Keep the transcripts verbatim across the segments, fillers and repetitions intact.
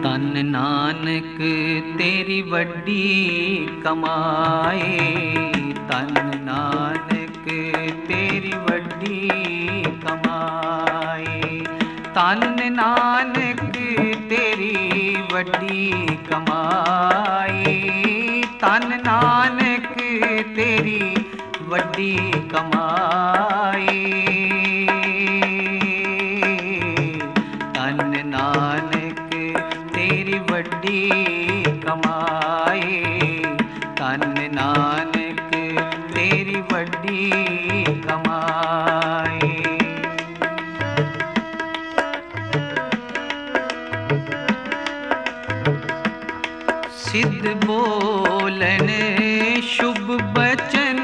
ਧੰਨ ਨਾਨਕ ਤੇਰੀ ਵੱਡੀ ਕਮਾਈ, ਧੰਨ ਨਾਨਕ ਤੇਰੀ ਵੱਡੀ ਕਮਾਈ, ਧੰਨ ਨਾਨਕ ਤੇਰੀ ਵੱਡੀ ਕਮਾਈ, ਧੰਨ ਨਾਨਕ ਤੇਰੀ ਵੱਡੀ ਕਮਾਈ, ਧੰਨ ਨਾਨਕ ਤੇਰੀ ਵੱਡੀ ਕਮਾਈ, ਧੰਨ ਨਾਨਕ ਤੇਰੀ ਵੱਡੀ ਕਮਾਈ। ਸਿੱਧ ਬੋਲਨ ਸ਼ੁਭ ਬਚਨ,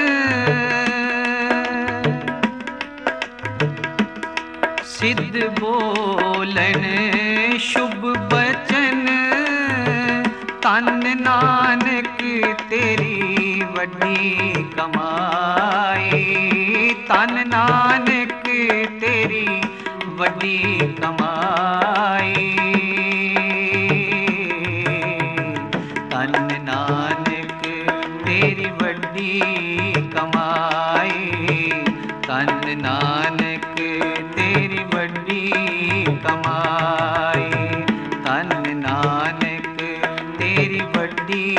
ਸਿੱਧ ਬੋਲਨ ਸ਼ੁਭ ਬਚਨ, ਧੰਨ ਨਾਨਕ ਤੇਰੀ ਵੱਡੀ ਕਮਾਈ, ਧੰਨ ਨਾਨਕ ਤੇਰੀ ਵੱਡੀ ਕਮਾਈ, ਧੰਨ ਨਾਨਕ ਤੇਰੀ ਵੱਡੀ ਕਮਾਈ, ਧੰਨ ਨਾਨਕ ਤੇਰੀ ਵੱਡੀ ਕਮਾਈ, ਧੰਨ ਨਾਨਕ ਤੇਰੀ ਵੱਡੀ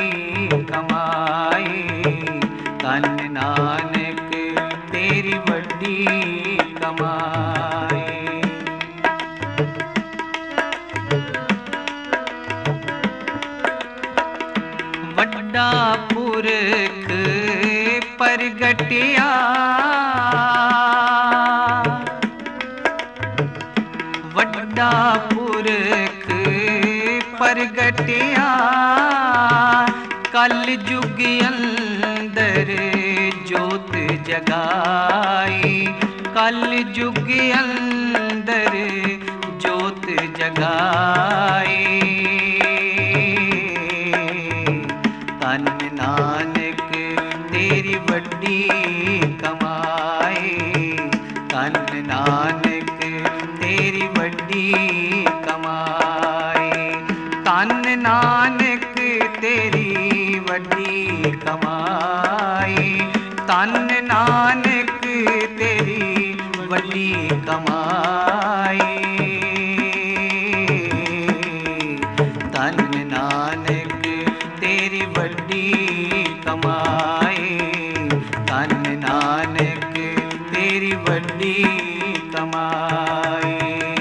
ਕਮਾਈ, ਧੰਨ ਨਾਨਕ ਤੇਰੀ ਵੱਡੀ ਕਮਾਈ। ਵੱਡਾ ਪੁਰਖ ਪ੍ਰਗਟਿਆ, ਵੱਡਾ ਪੁਰਖ ਪ੍ਰਗਟਿਆ, ਕਲ ਯੁਗ ਅੰਦਰ ਜੋਤ ਜਗਾਈ, ਕਲ ਯੁਗ ਅੰਦਰ ਜੋਤ ਜਗਾਈ, ਧੰਨ ਨਾਨਕ ਤੇਰੀ ਵੱਡੀ ਕਮਾਈ, ਧੰਨ ਨਾਨਕ ਤੇਰੀ ਵੱਡੀ ਕਮਾਈ, ਧੰਨ ਨਾਨਕ ਤੇਰੀ ਵੱਡੀ ਕਮਾਈ, ਧੰਨ ਨਾਨਕ ਤੇਰੀ ਵੱਡੀ ਕਮਾਈ, ਧੰਨ ਨਾਨਕ ਤੇਰੀ ਵੱਡੀ ਕਮਾਈ, ਧੰਨ ਨਾਨਕ ਤੇਰੀ ਵੱਡੀ ਕਮਾਈ।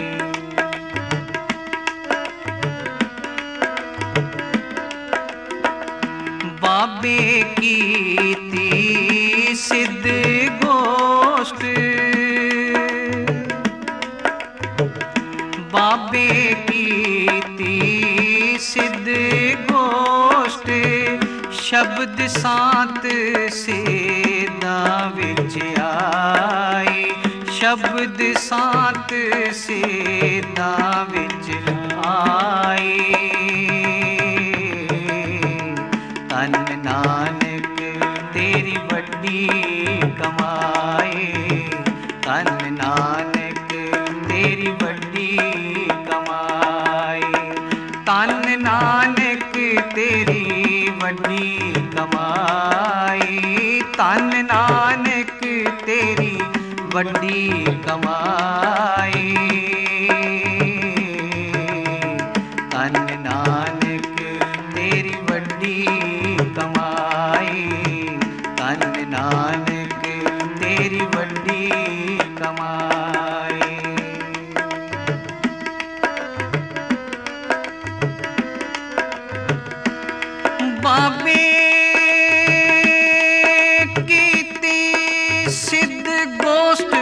ਬਾਬੇ ਕੀਤੀ ਸਿੱਧ ਗੋਸ਼ਟ, ਬਾਬੇ ਕੀਤੀ ਸਿੱਧ ਗੋਸ਼ਟ, ਸ਼ਬਦ ਸਾਤ ਸੇਧਾਂ ਵਿੱਚ ਆਈ, ਸ਼ਬਦ ਸਾਤ ਸੇਧਾਂ ਵਿੱਚ ਆਈ, ਧੰਨ ਨਾਨਕ ਤੇਰੀ ਵੱਡੀ ਕਮਾਈ, ਧੰਨ ਨਾਨਕ ਤੇਰੀ ਵੱਡੀ ਕਮਾਈ, ਧੰਨ ਨਾਨਕ ਤੇਰੀ ਵੱਡੀ ਕਮਾਈ, ਧੰਨ ਨਾਨਕ ਤੇਰੀ ਵੱਡੀ ਕਮਾਈ, ਧੰਨ ਨਾਨਕ ਤੇਰੀ ਵੱਡੀ ਕਮਾਈ, ਧੰਨ ਨਾਨਕ ਤੇਰੀ ਵੱਡੀ ਕਮਾਈ। ਬਾਬੇ ਕੀਤੀ ਸਿੱਧ ਗੋਸ਼ਟ,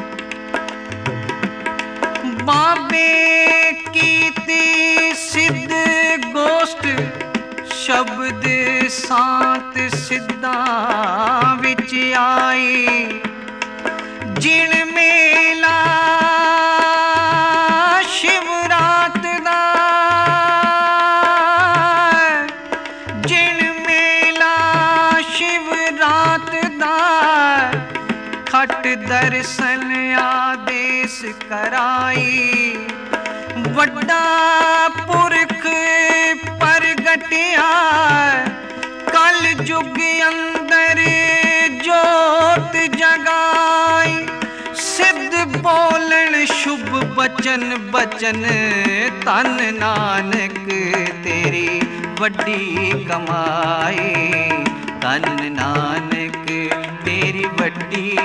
ਬਾਬੇ ਕੀਤੀ ਸਿੱਧ ਗੋਸ਼ਟ, ਸ਼ਬਦ ਸਾਤ ਸਿੱਧਾਂ ਵਿੱਚ ਆਈ, ਜਿਣ ਮੇਲਾ ਸ਼ਿਵਰਾਤ ਦਾ, ਜਿਣ ਮੇਲਾ ਸ਼ਿਵਰਾਤ ਦਾ, ਖਟ ਦਰਸ਼ਨ ਆਦੇਸ਼ ਕਰਾਈ, ਵੱਡਾ ਪੁਰਖ ਵਚਨ ਬਚਨ ਧਨ ਨਾਨਕ ਤੇਰੀ ਵੱਡੀ ਕਮਾਈ, ਧਨ ਨਾਨਕ ਤੇਰੀ ਵੱਡੀ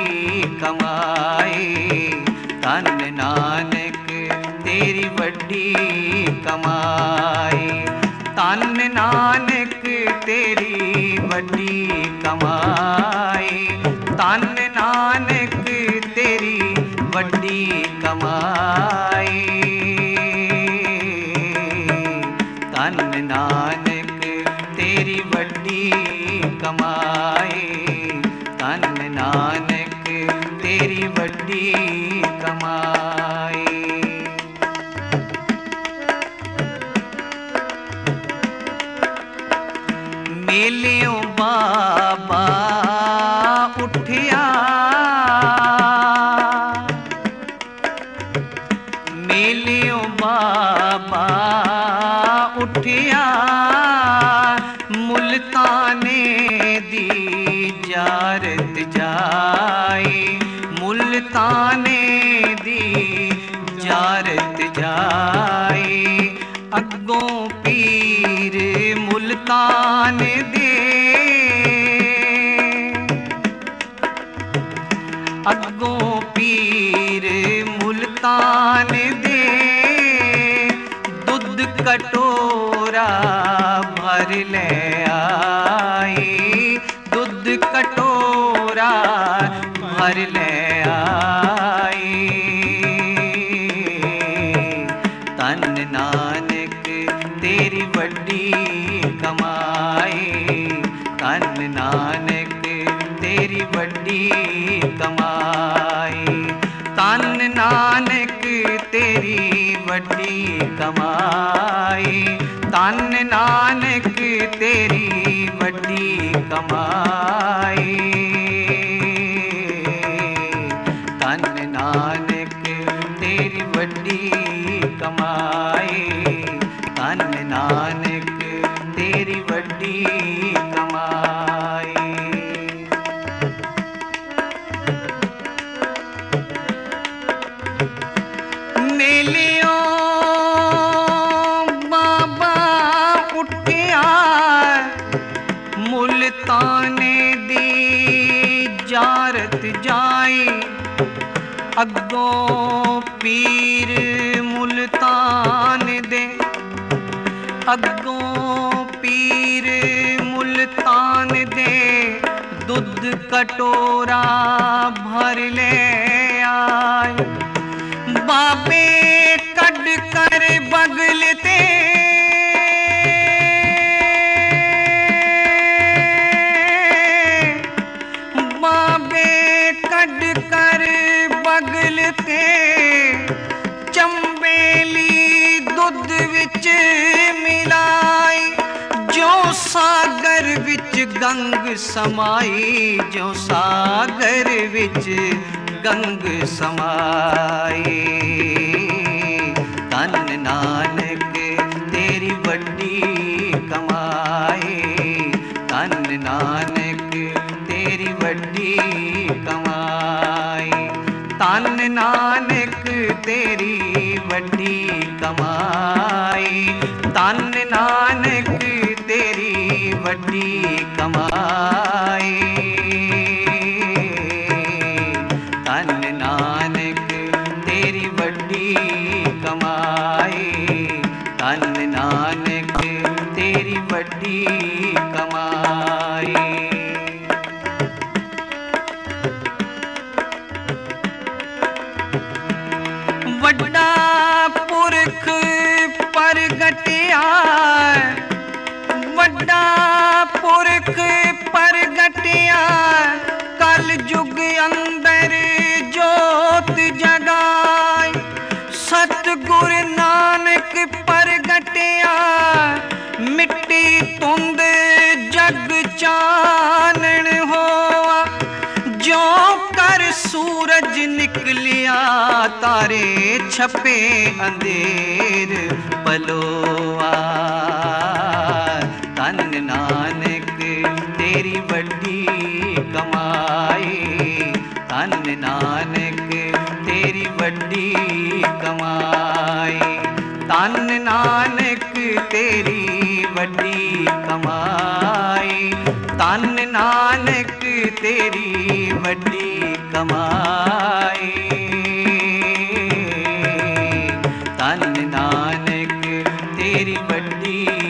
ਕਮਾਈ, ਧਨ ਨਾਨਕ ਤੇਰੀ ਵੱਡੀ ਕਮਾਈ, ਧਨ ਨਾਨਕ ਤੇਰੀ ਵੱਡੀ ਕਮਾਈ, ਧਨ ਨਾਨਕ ਤੇਰੀ ਵੱਡੀ ਕਮਾਈ, ਧਨ ਨਾਨਕ ਤੇਰੀ ਵੱਡੀ ਕਮਾਈ, ਧਨ ਨਾਨਕ ਤੇਰੀ ਵੱਡੀ ਕਮਾਈ। ਮੇਲਿਓਂ ਬਾਬਾ ਉੱਠਿਆ, ਮੇਲਿਓਂ ਬਾਬਾ ਉੱਠਿਆ, ਮੁਲਤਾਨੇ ਦੀ ਜਾਰਤ ਜਾਈ, ਮੁਲਤਾਨੇ ਦੀ ਜਾਰਤ ਜਾਈ, ਅੱਗੋਂ ਪੀਰ ਮੁਲਤਾਨ ਦੇ, ਅੱਗੋਂ ਪੀਰ ਮੁਲਤਾਨ ਦੇ, ਦੁੱਧ ਕਟੋਰਾ ਭਰ ਲੈ ਆਈ, ਦੁੱਧ ਕਟੋਰਾ ਭਰ ਲੈ ਆਈ, ਧਨ ਨਾਨਕ ਤੇਰੀ ਵੱਡੀ ਕਮਾਈ, ਧਨ ਨਾਨਕ ਤੇਰੀ ਵੱਡੀ ਕਮਾਈ, ਧਨ ਨਾਨਕ ਤੇਰੀ ਵੱਡੀ ਕਮਾਈ, ਧਨ ਨਾਨਕ ਤੇਰੀ ਵੱਡੀ ਕਮਾਈ, ਧਨ ਨਾਨਕ ਤੇਰੀ ਵੱਡੀ ਕਮਾਈ, ਧਨ ਨਾਨਕ ਤੇਰੀ ਵੱਡੀ ਕਮਾਈ। ਮੇਲਿਓਂ ਬਾਬਾ ਉੱਠਿਆ, ਮੁਲਤਾਨੇ ਦੀ ਜਾਰਤ ਜਾਈ, ਅੱਗੋਂ ਪੀਰ ਮੁਲਤਾਨ ਦੇ, ਅੱਗੋਂ ਪੀਰ ਮੁਲਤਾਨ ਦੇ, ਦੁੱਧ ਕਟੋਰਾ ਭਰ ਲੈ ਆਏ, ਬਾਬੇ ਕੱਢ ਕਰ ਬਗਲ ਤੇ, ਬਾਬੇ ਕੱਢ ਕਰ ਬਗਲ ਤੇ, ਚੰਬੇਲੀ ਦੁੱਧ ਵਿੱਚ ਮਿਲਾਈ, ਜੋ ਸਾਗਰ ਵਿੱਚ ਗੰਗ ਸਮਾਈ, ਜੋ ਸਾਗਰ ਵਿੱਚ ਗੰਗ ਸਮਾਈ, ਧਨ ਨਾਨਕ ਤੇਰੀ ਵੱਡੀ ਕਮਾਈ, ਧਨ ਨਾਨਕ ਤੇਰੀ ਵੱਡੀ ਕਮਾਈ, ਧਨ ਨਾਨਕ ਤੇਰੀ ਵੱਡੀ ਕਮਾਈ, ਧਨ ਨਾਨਕ ਤੇਰੀ ਵੱਡੀ ਕਮਾਈ, ਧਨ ਨਾਨਕ ਤੇਰੀ ਵੱਡੀ ਕਮਾਈ, ਧਨ ਨਾਨਕ ਤੇਰੀ ਵੱਡੀ ਕਮਾਈ। ਵੱਡਾ ਪੁਰਖ ਪ੍ਰਗਟਿਆ, ਵੱਡਾ ਪੁਰਖ ਪ੍ਰਗਟਿਆ, ਕਲ ਯੁਗ ਅੰਦਰ ਜੋਤ ਜਗਾਈ, ਸਤਿਗੁਰ ਨਾਨਕ ਪ੍ਰਗਟਿਆ, ਮਿੱਟੀ ਧੁੰਦ ਜਗ ਚਾਨਣ ਹੋਆ, ਜੋ ਕਰ ਸੂਰਜ ਨਿਕਲਿਆ, ਤਾਰੇ ਛਪੇ ਅੰਧੇਰ ਪਲੋਆ, ਧਨ ਨਾਨਕ ਤੇਰੀ ਵੱਡੀ ਕਮਾਈ, ਧਨ ਨਾਨਕ ਤੇਰੀ ਵੱਡੀ ਕਮਾਈ। ਵੱਡੀ ਕਮਾਈ। ਧੰਨ ਨਾਨਕ ਤੇਰੀ ਵੱਡੀ ਕਮਾਈ। ਧੰਨ ਨਾਨਕ ਤੇਰੀ ਵੱਡੀ